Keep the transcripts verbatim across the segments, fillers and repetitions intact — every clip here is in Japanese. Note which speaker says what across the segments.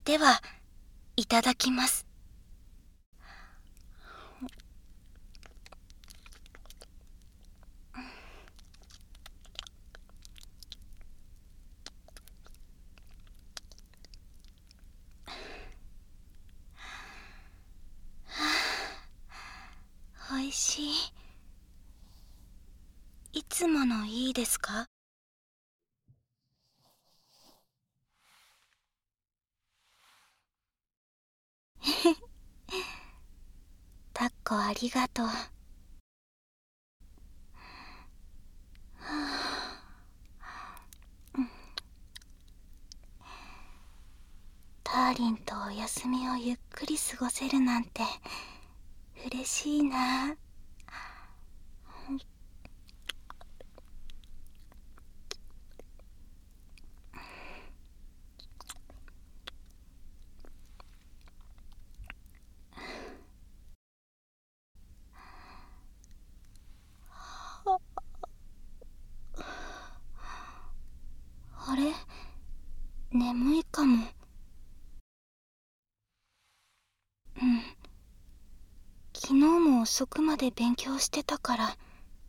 Speaker 1: では、いただきます。おいしい。いつものいいですか？タッコありがとう。ターリンとお休みをゆっくり過ごせるなんて嬉しいな。あれ？眠いかも。うん。昨日も遅くまで勉強してたから。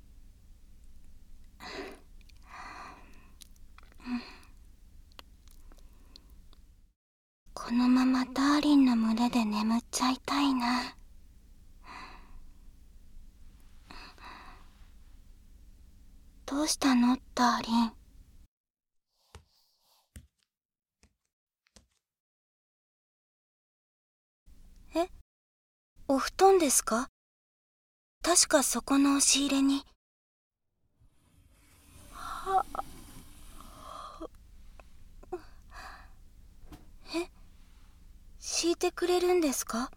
Speaker 1: このままダーリンの群れで眠っちゃいたいな。どうしたの、ダーリン。え？お布団ですか？確かそこの押し入れに。え？敷いてくれるんですか？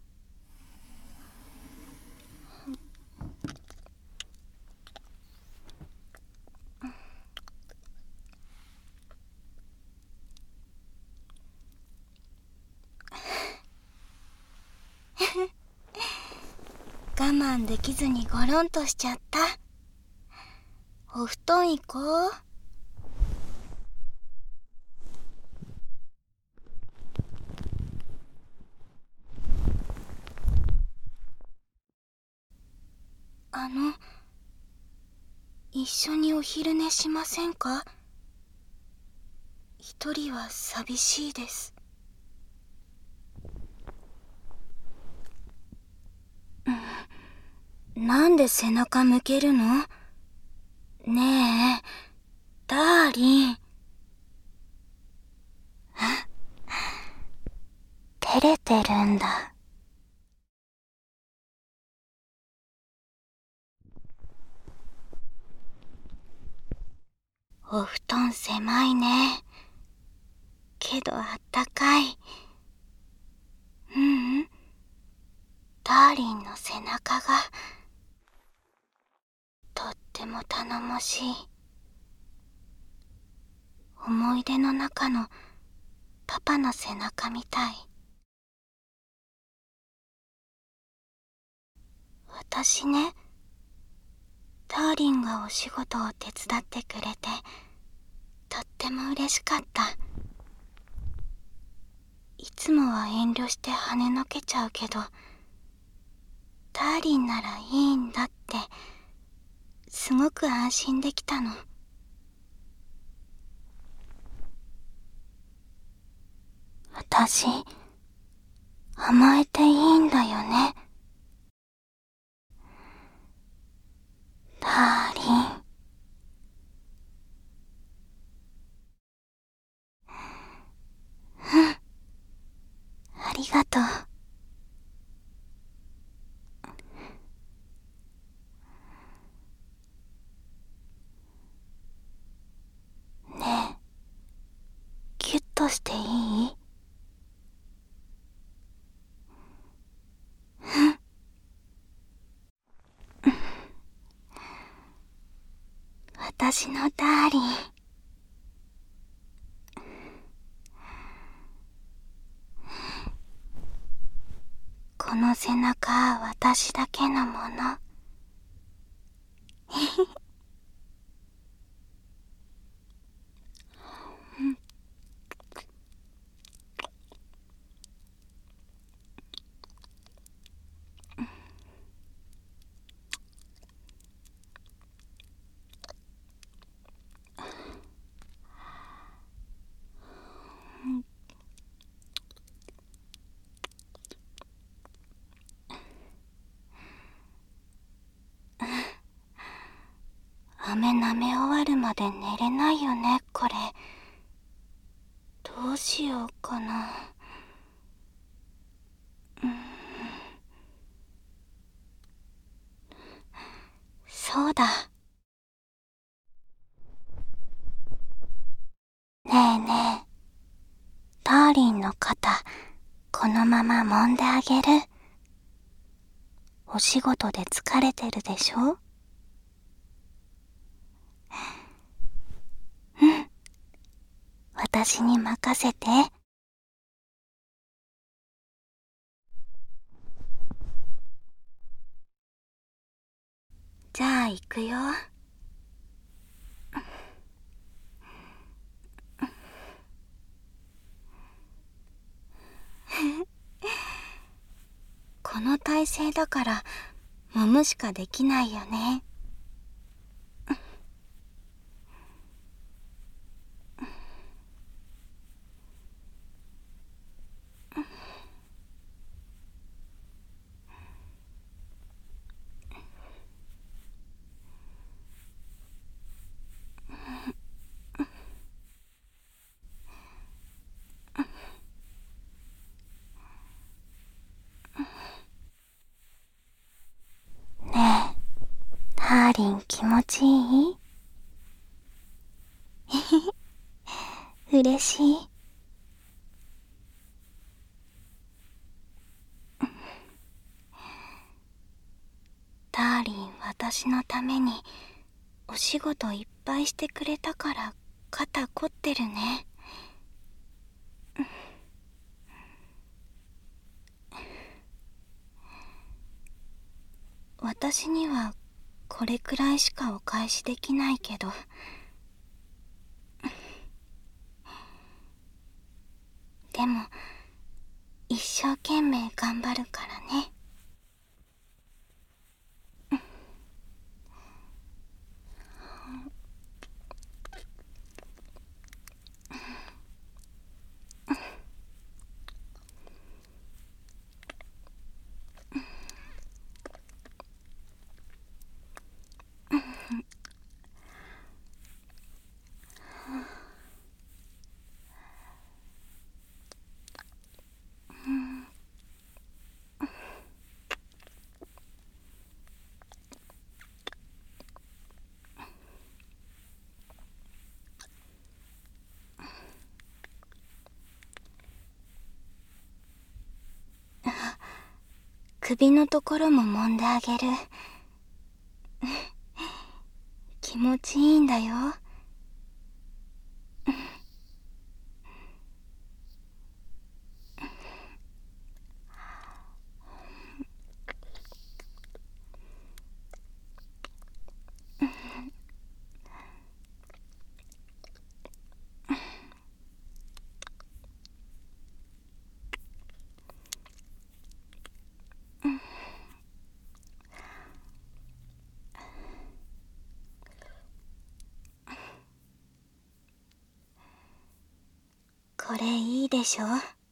Speaker 1: 我慢できずにゴロンとしちゃった。お布団行こう。あの、一緒にお昼寝しませんか？一人は寂しいです。なんで背中向けるの？ねえ、ダーリン。照れてるんだ。お布団狭いね。けどあったかい。ううん。ダーリンの背中がとっても頼もしい。思い出の中のパパの背中みたい。私ね、ダーリンがお仕事を手伝ってくれてとっても嬉しかった。いつもは遠慮して跳ねのけちゃうけど、ダーリンならいいんだってすごく安心できたの。私、甘えていいんだよね。ダーリン。うん。ありがとう。ねえ、キュッとしていい？私のダーリン。この背中は私だけのもの。 目舐め終わるまで寝れないよね、これ。どうしようかな。うーん。そうだ。ねえねえ、ダーリンの肩、このまま揉んであげる。お仕事で疲れてるでしょ？うん。私に任せて。じゃあ行くよ。この体勢だから揉むしかできないよね。ねえ、ダーリン気持ちいい？嬉しい。ダーリン私のためにお仕事いっぱいしてくれたから肩凝ってるね。私にはこれくらいしかお返しできないけど、でも一生懸命頑張るからね。首のところも揉んであげる。気持ちいいんだよ。これいいでしょ？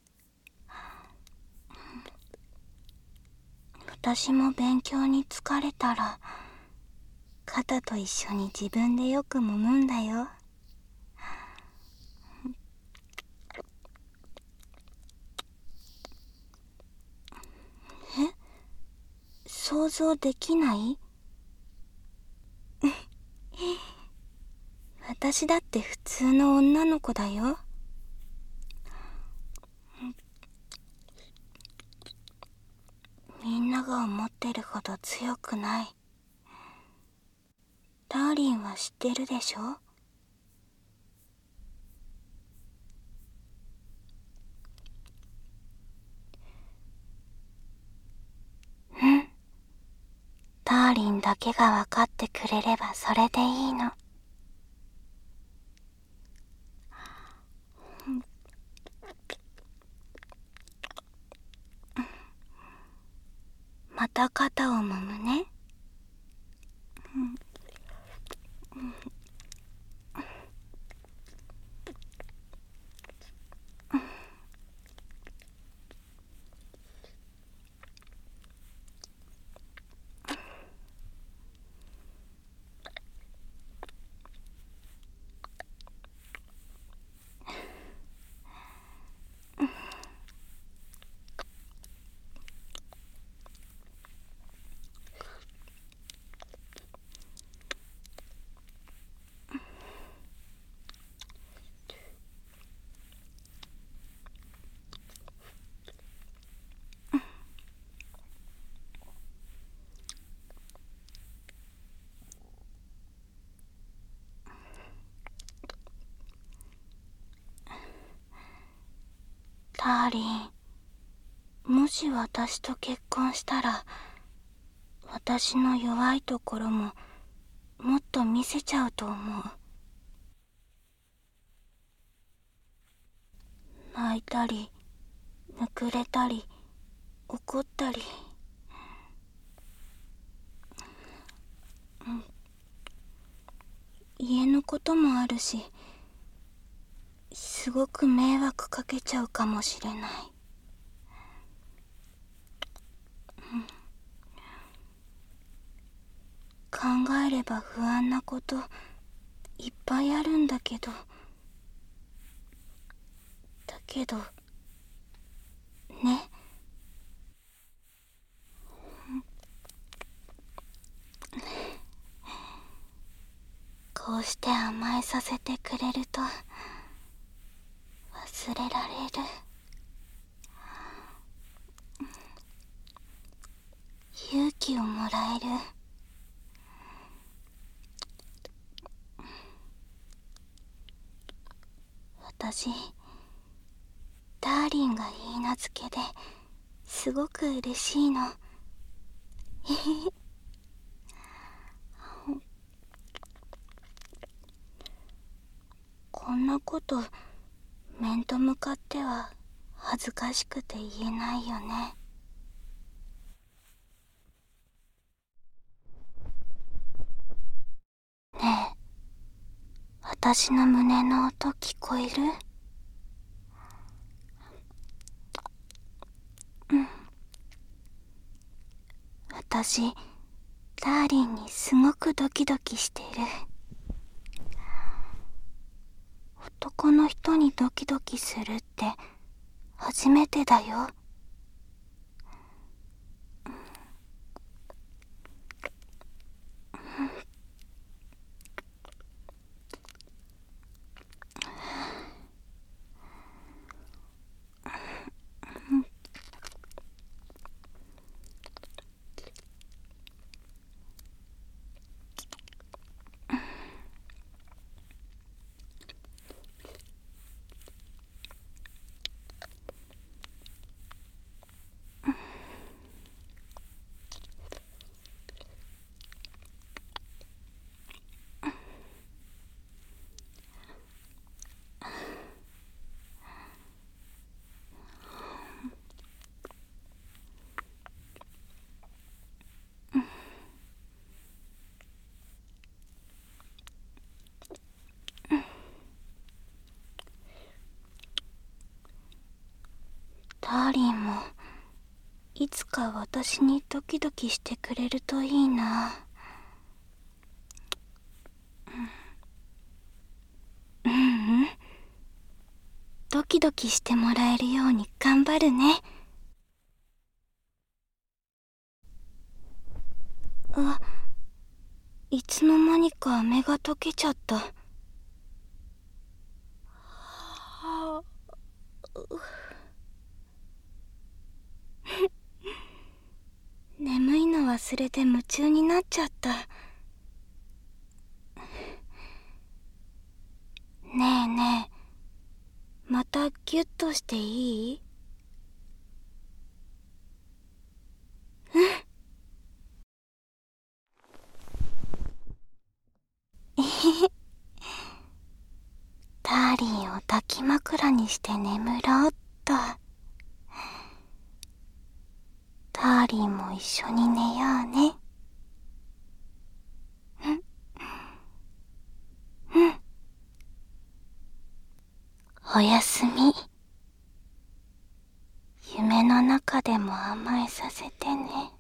Speaker 1: 私も勉強に疲れたら肩と一緒に自分でよく揉むんだよ。え？想像できない？私だって普通の女の子だよ。みんなが思ってるほど強くない。ダーリンは知ってるでしょ？うん。ダーリンだけが分かってくれればそれでいいの。また肩を揉むね。 ダーリン、もし私と結婚したら、私の弱いところももっと見せちゃうと思う。泣いたり、むくれたり、怒ったり、うん、家のこともあるし、すごく迷惑かけちゃうかもしれない。うん、考えれば不安なこといっぱいあるんだけど、だけどね、こうして甘えさせてくれると忘れられる。勇気をもらえる。私、ダーリンがいい名付けですごく嬉しいの。こんなこと面と向かっては恥ずかしくて言えないよね。ねえ、私の胸の音聞こえる？うん。私、ダーリンにすごくドキドキしてる。男の人にドキドキするって初めてだよ。ダーリンもいつか私にドキドキしてくれるといいな。うん、うんうん、ドキドキしてもらえるように頑張るね。あ、いつの間にか飴が溶けちゃった。は眠いの忘れて夢中になっちゃった。ねえねえ、またギュッとしていい？うん。えへへ。ダーリンを抱き枕にして眠ろうっと。ダーリンも一緒に寝ようね。うん。うん。おやすみ。夢の中でも甘えさせてね。